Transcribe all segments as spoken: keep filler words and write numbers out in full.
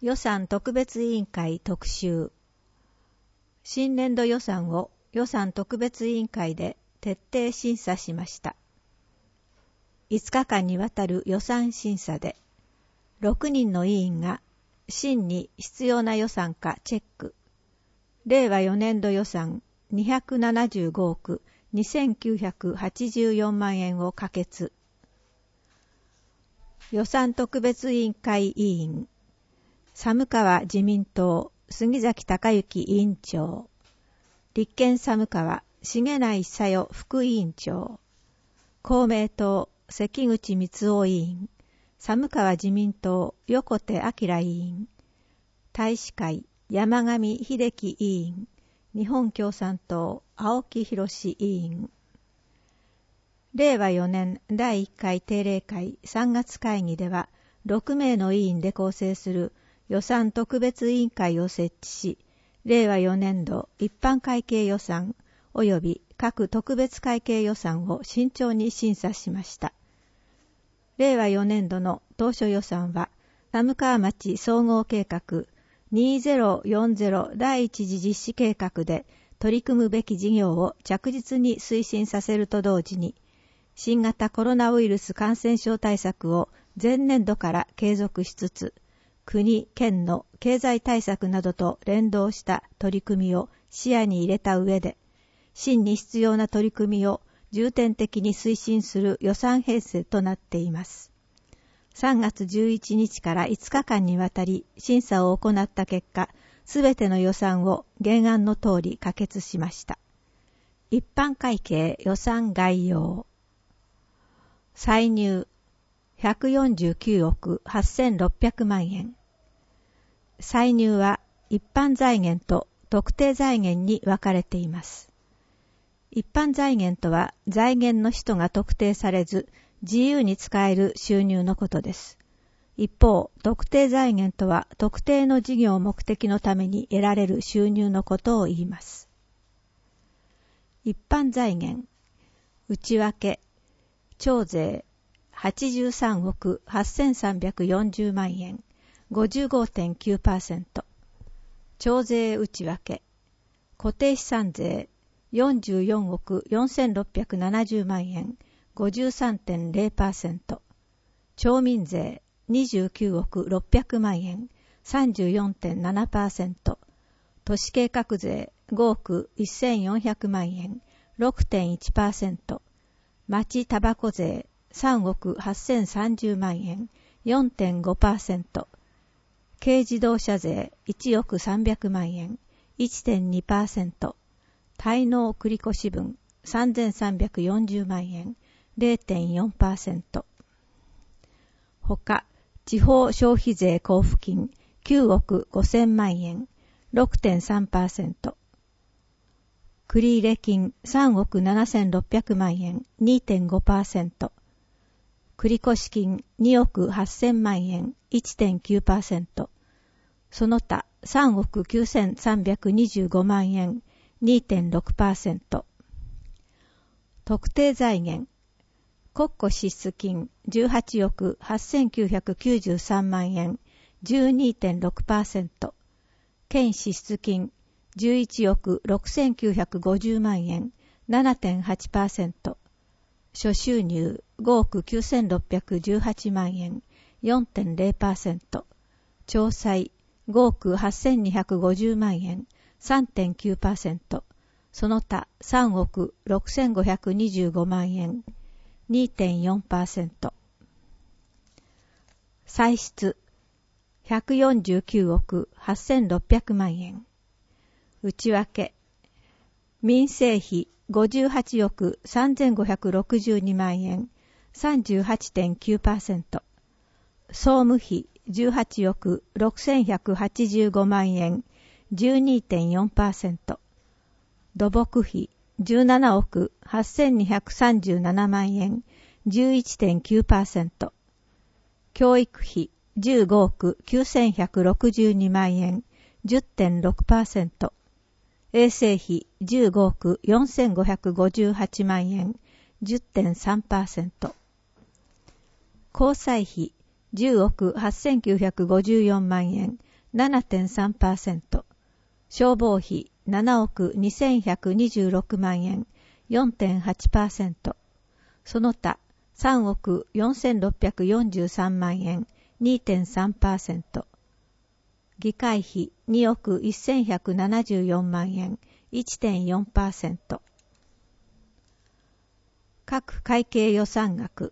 予算特別委員会特集。新年度予算を予算特別委員会で徹底審査しました。いつかかんにわたる予算審査で、ろくにんの委員が真に必要な予算かチェック。令和よねん度予算にひゃくななじゅうごおくにせんきゅうひゃくはちじゅうよんまん円を可決。予算特別委員会委員、寒川自民党杉崎隆之委員長、立憲寒川重内久代副委員長、公明党関口光雄委員、寒川自民党横手晃委員、大使会山上秀樹委員、日本共産党青木博委員。令和よねんだいいっかい定例会さんがつ会議ではろくめいの委員で構成する予算特別委員会を設置し、令和よねん度一般会計予算及び各特別会計予算を慎重に審査しました。令和よねん度の当初予算は、寒川町総合計画にせんよんじゅう第一次実施計画で取り組むべき事業を着実に推進させると同時に、新型コロナウイルス感染症対策を前年度から継続しつつ、国・県の経済対策などと連動した取り組みを視野に入れた上で、真に必要な取り組みを重点的に推進する予算編成となっています。さんがつじゅういちにちからいつかかんにわたり審査を行った結果、すべての予算を原案の通り可決しました。一般会計予算概要。歳入ひゃくよんじゅうきゅうおくはっせんろっぴゃくまんえん。歳入は一般財源と特定財源に分かれています。一般財源とは財源の使途が特定されず自由に使える収入のことです。一方、特定財源とは特定の事業目的のために得られる収入のことを言います。一般財源、内訳、徴税はちじゅうさんおくはっせんさんびゃくよんじゅうまんえん ごじゅうごてんきゅうパーセント、徴税内訳、固定資産税よんじゅうよんおくよんせんろっぴゃくななじゅうまんえん ごじゅうさんてんゼロパーセント、町民税にじゅうきゅうおくろっぴゃくまんえん さんじゅうよんてんななパーセント、都市計画税ごおくせんよんひゃくまんえん ろくてんいちパーセント、町たばこ税さんおくはっせんさんじゅうまんえん よんてんごパーセント、軽自動車税いちおくさんびゃくまんえん いってんにパーセント、滞納繰越分さんぜんさんびゃくよんじゅうまんえん ゼロてんよんパーセント。ほか、地方消費税交付金きゅうおくごせんまんえん ろくてんさんパーセント。繰入金さんおくななせんろっぴゃくまんえん にてんごパーセント。繰越金におくはっせんまんえん いってんきゅうパーセント。その他さんおくきゅうせんさんびゃくにじゅうごまんえん にてんろくパーセント。特定財源、国庫支出金じゅうはちおくはっせんきゅうひゃくきゅうじゅうさんまんえん じゅうにてんろくパーセント。県支出金じゅういちおくろくせんきゅうひゃくごじゅうまんえん ななてんはちパーセント。諸収入ごおくきゅうせんろっぴゃくじゅうはちまんえん よんてんゼロパーセント。徴歳ごおくはっせんにひゃくごじゅうまんえん さんてんきゅうパーセント。その他さんおくろくせんごひゃくにじゅうごまんえん にてんよんパーセント。歳出ひゃくよんじゅうきゅうおくはっせんろっぴゃくまんえん。内訳、民生費ごじゅうはちおくさんぜんごひゃくろくじゅうにまんえん さんじゅうはちてんきゅうパーセント。総務費じゅうはちおくろくせんひゃくはちじゅうごまんえん じゅうにてんよんパーセント。土木費じゅうななおくはっせんにひゃくさんじゅうななまんえん じゅういちてんきゅうパーセント。教育費じゅうごおくきゅうせんひゃくろくじゅうにまんえん じゅってんろくパーセント。衛生費じゅうごおくよんせんごひゃくごじゅうはちまんえん じゅってんさんパーセント。交際費じゅうおくはっせんきゅうひゃくごじゅうよんまんえんななてんさんパーセント、消防費ななおくにせんひゃくにじゅうろくまんえん よんてんはちパーセント、その他さんおくよんせんろっぴゃくよんじゅうさんまんえん にてんさんパーセント、議会費におくせんひゃくななじゅうよんまんえん いってんよんパーセント、各会計予算額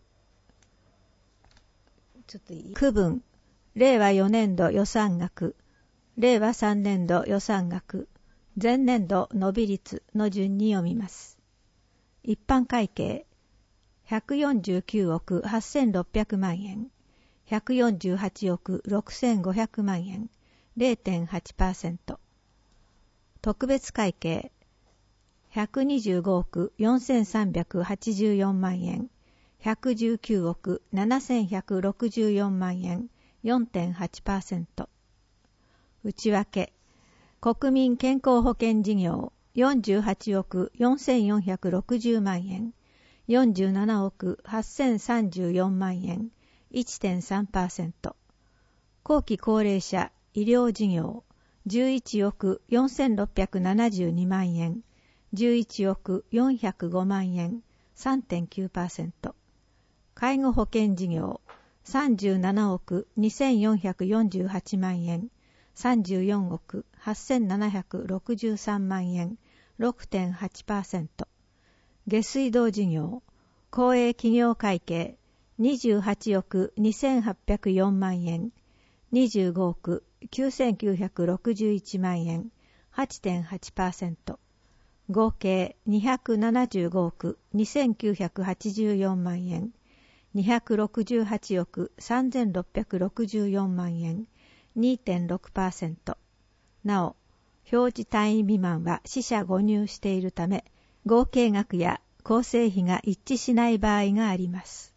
ちょっといい区分、れいわよねんど予算額、れいわさんねんど予算額、前年度伸び率の順に読みます。一般会計ひゃくよんじゅうきゅうおくはっせんろっぴゃくまんえん、ひゃくよんじゅうはちおくろくせんごひゃくまんえん、れいてんはちパーセント。特別会計ひゃくにじゅうごおくよんせんさんびゃくはちじゅうよんまんえん、ひゃくじゅうきゅうおくななせんひゃくろくじゅうよんまんえん、よんてんはちパーセント。内訳、国民健康保険事業よんじゅうはちおくよんせんよんひゃくろくじゅうまんえん、よんじゅうななおくはっせんさんじゅうよんまんえん、いってんさんパーセント。後期高齢者医療事業じゅういちおくよんせんろっぴゃくななじゅうにまんえん、じゅういちおくよんひゃくごまんえん、さんてんきゅうパーセント。介護保険事業さんじゅうななおくにせんよんひゃくよんじゅうはちまんえん、さんじゅうよんおくはっせんななひゃくろくじゅうさんまんえん、ろくてんはちパーセント。下水道事業公営企業会計にじゅうはちおくにせんはっぴゃくよんまんえん、にじゅうごおくきゅうせんきゅうひゃくろくじゅういちまんえん、はちてんはちパーセント。合計にひゃくななじゅうごおくにせんきゅうひゃくはちじゅうよんまんえん、にひゃくろくじゅうはちおくさんぜんろっぴゃくろくじゅうよんまんえん、にてんろくパーセント。なお、表示単位未満は四捨五入しているため、合計額や構成費が一致しない場合があります。